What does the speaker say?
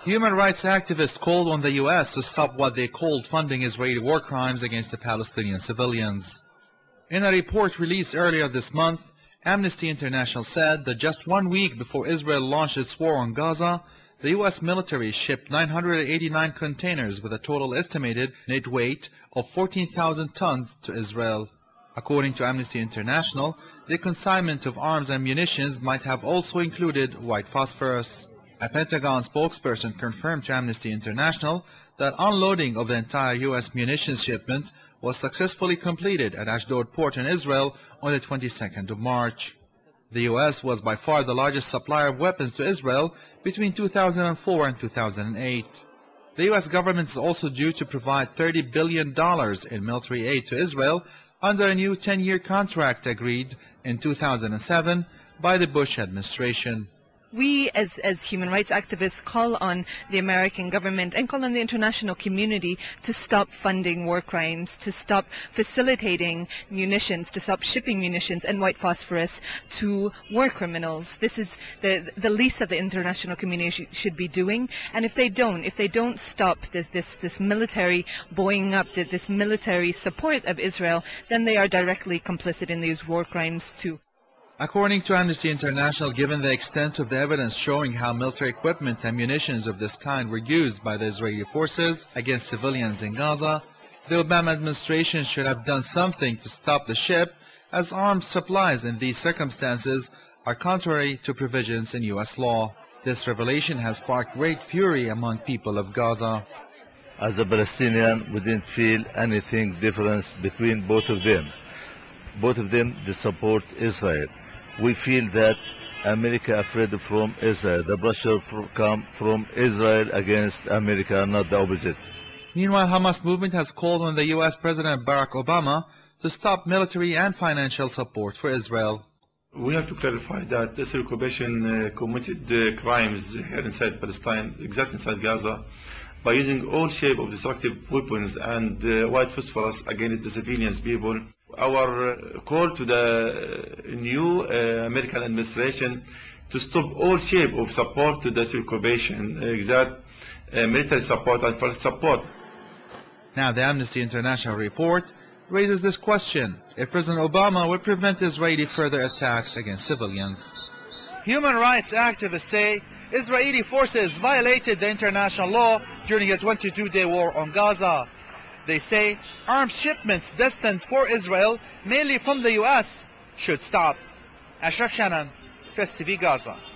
Human rights activists called on the U.S. to stop what they called funding Israeli war crimes against the Palestinian civilians. In a report released earlier this month, Amnesty International said that just 1 week before Israel launched its war on Gaza, the U.S. military shipped 989 containers with a total estimated net weight of 14,000 tons to Israel. According to Amnesty International, the consignment of arms and munitions might have also included white phosphorus. A Pentagon spokesperson confirmed to Amnesty International that unloading of the entire U.S. munitions shipment was successfully completed at Ashdod port in Israel on the 22nd of March. The U.S. was by far the largest supplier of weapons to Israel between 2004 and 2008. The U.S. government is also due to provide $30 billion in military aid to Israel under a new 10-year contract agreed in 2007 by the Bush administration. We, as human rights activists, call on the American government and call on the international community to stop funding war crimes, to stop facilitating munitions, to stop shipping munitions and white phosphorus to war criminals. This is the least that the international community should be doing. And if they don't stop this military buoying up, this military support of Israel, then they are directly complicit in these war crimes too. According to Amnesty International, given the extent of the evidence showing how military equipment and munitions of this kind were used by the Israeli forces against civilians in Gaza, the Obama administration should have done something to stop the ship, as arms supplies in these circumstances are contrary to provisions in U.S. law. This revelation has sparked great fury among people of Gaza. As a Palestinian, we didn't feel anything difference between both of them. Both of them, they support Israel. We feel that America afraid from Israel. The pressure come from Israel against America, not the opposite. Meanwhile, Hamas movement has called on the U.S. President Barack Obama to stop military and financial support for Israel. We have to clarify that this occupation committed crimes here inside Palestine, exactly inside Gaza, by using all shape of destructive weapons and white phosphorus against the civilians people. Our call to the new American administration to stop all shape of support to this occupation, that military support and first support. Now the Amnesty International report raises this question: if President Obama would prevent Israeli further attacks against civilians. Human rights activists say Israeli forces violated the international law during a 22-day war on Gaza. They say arms shipments destined for Israel, mainly from the U.S., should stop. Ashraf Shannon, Press TV Gaza.